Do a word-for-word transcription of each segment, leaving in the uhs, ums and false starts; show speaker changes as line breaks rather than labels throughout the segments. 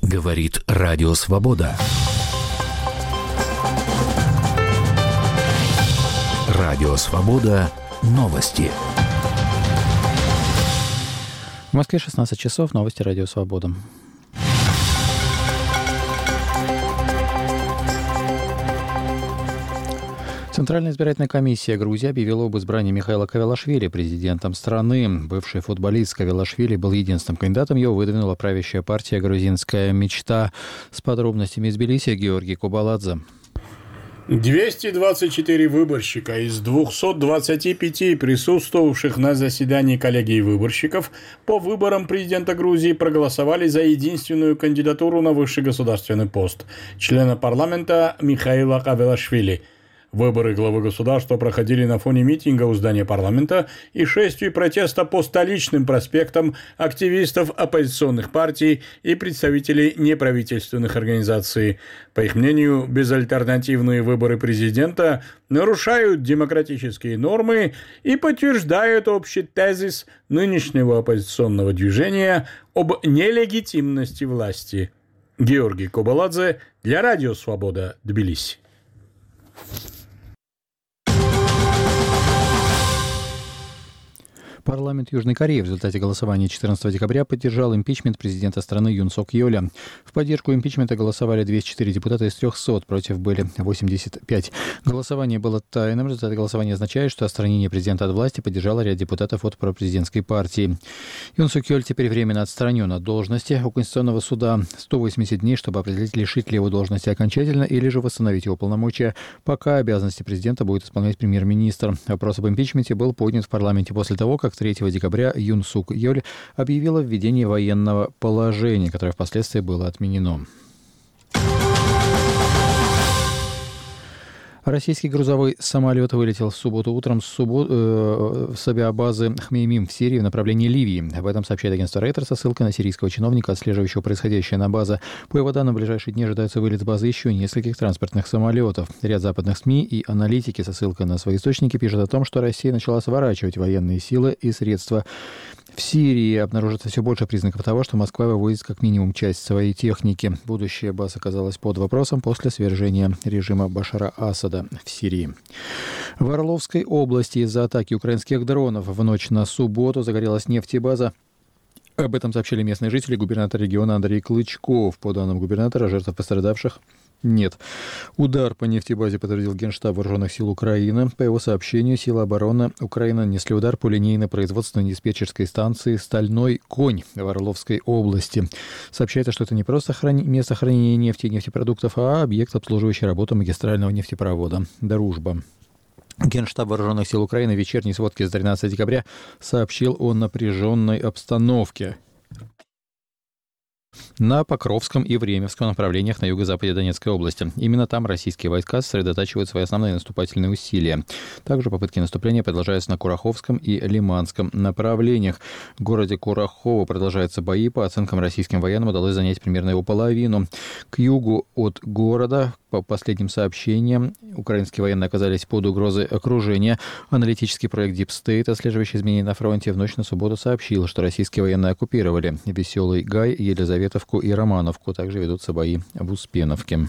Говорит Радио Свобода. Радио Свобода. Новости.
В Москве шестнадцать часов. Новости Радио Свобода. Центральная избирательная комиссия Грузии объявила об избрании Михаила Кавелашвили президентом страны. Бывший футболист Кавелашвили был единственным кандидатом. Его выдвинула правящая партия «Грузинская мечта». С подробностями из Тбилиси Георгий Кубаладзе.
двести двадцать четыре выборщика из двухсот двадцати пяти присутствовавших на заседании коллегии выборщиков по выборам президента Грузии проголосовали за единственную кандидатуру на высший государственный пост – члена парламента Михаила Кавелашвили. Выборы главы государства проходили на фоне митинга у здания парламента и шествий протеста по столичным проспектам активистов оппозиционных партий и представителей неправительственных организаций. По их мнению, безальтернативные выборы президента нарушают демократические нормы и подтверждают общий тезис нынешнего оппозиционного движения об нелегитимности власти. Георгий Кубаладзе для Радио Свобода, Тбилиси.
Парламент Южной Кореи в результате голосования четырнадцатого декабря поддержал импичмент президента страны Юн Сок Йоля. В поддержку импичмента голосовали двести четыре депутата из трехсот, против были восемьдесят пять. Голосование было тайным. Результат голосования означает, что отстранение президента от власти поддержало ряд депутатов от пропрезидентской партии. Юн Сок Йоль теперь временно отстранен от должности. У Конституционного суда сто восемьдесят дней, чтобы определить, лишить ли его должности окончательно или же восстановить его полномочия, пока обязанности президента будет исполнять премьер-министр. Вопрос об импичменте был поднят в парламенте после того, как третьего декабря Юн Сок Йоль объявила введение военного положения, которое впоследствии было отменено. Российский грузовой самолет вылетел в субботу утром с, суббо... э, с авиабазы Хмеймим в Сирии в направлении Ливии. Об этом сообщает агентство Рейтер со ссылкой на сирийского чиновника, отслеживающего происходящее на базе. По его данным, в ближайшие дни ожидается вылет с базы еще нескольких транспортных самолетов. Ряд западных СМИ и аналитики со ссылкой на свои источники пишут о том, что Россия начала сворачивать военные силы и средства в Сирии. Обнаружится все больше признаков того, что Москва выводит как минимум часть своей техники. Будущее баз оказалось под вопросом после свержения режима Башара Асада в Сирии. В Орловской области из-за атаки украинских дронов в ночь на субботу загорелась нефтебаза. Об этом сообщили местные жители. Губернатор региона Андрей Клычков. По данным губернатора, жертв пострадавших нет. Удар по нефтебазе подтвердил Генштаб Вооруженных сил Украины. По его сообщению, силы обороны Украины нанесли удар по линейно-производственной диспетчерской станции «Стальной конь» в Орловской области. Сообщается, что это не просто храни... место хранения нефти и нефтепродуктов, а объект, обслуживающий работу магистрального нефтепровода «Дружба». Генштаб Вооруженных сил Украины в вечерней сводке с тринадцатого декабря сообщил о напряженной обстановке на Покровском и Времевском направлениях на юго-западе Донецкой области. Именно там российские войска сосредотачивают свои основные наступательные усилия. Также попытки наступления продолжаются на Кураховском и Лиманском направлениях. В городе Курахово продолжаются бои. По оценкам российским военным удалось занять примерно его половину. К югу от города, по последним сообщениям, украинские военные оказались под угрозой окружения. Аналитический проект Deep State, отслеживающий изменения на фронте, в ночь на субботу сообщил, что российские военные оккупировали Веселый Гай, Елизаветовку и Романовку. Также ведутся бои в Успеновке.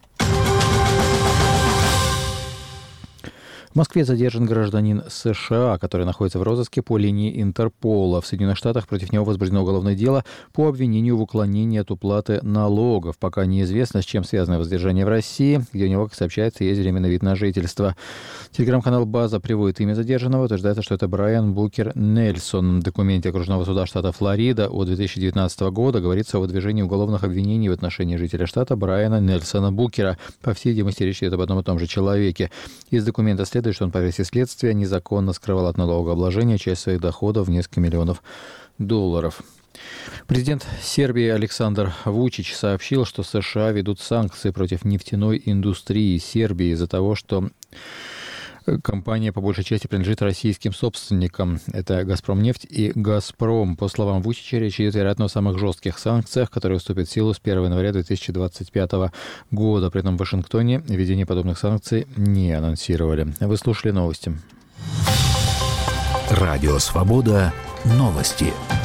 В Москве задержан гражданин США, который находится в розыске по линии Интерпола. В Соединенных Штатах против него возбуждено уголовное дело по обвинению в уклонении от уплаты налогов. Пока неизвестно, с чем связано его задержание в России, где у него, как сообщается, есть временный вид на жительство. Телеграм-канал «База» приводит имя задержанного. Утверждается, что это Брайан Букер Нельсон. В документе окружного суда штата Флорида от две тысячи девятнадцатого года говорится о выдвижении уголовных обвинений в отношении жителя штата Брайана Нельсона Букера. По всей видимости, речь идет об одном и том же человеке. Из документа следует, что он по версии следствия незаконно скрывал от налогообложения часть своих доходов в несколько миллионов долларов. Президент Сербии Александр Вучич сообщил, что США ведут санкции против нефтяной индустрии Сербии из-за того, что компания по большей части принадлежит российским собственникам. Это «Газпромнефть» и «Газпром». По словам Вучича, речь идет, вероятно, о самых жестких санкциях, которые вступят в силу с первого января две тысячи двадцать пятого года. При этом в Вашингтоне введение подобных санкций не анонсировали. Вы слушали новости.
Радио «Свобода». Новости.